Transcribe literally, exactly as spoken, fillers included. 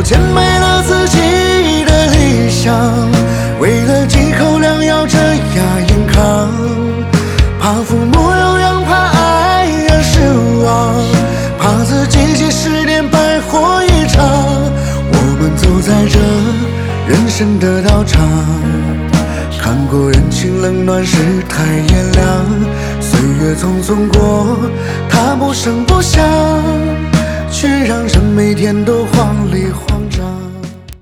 见没了自己的理想，为了几口良药这样严扛，怕父母有养，怕爱人失望，怕自己几十年白活一场。我们走在这人生的道场，看过人情冷暖，世态炎凉，岁月匆匆过，他不声不响，却让人每天都慌里慌。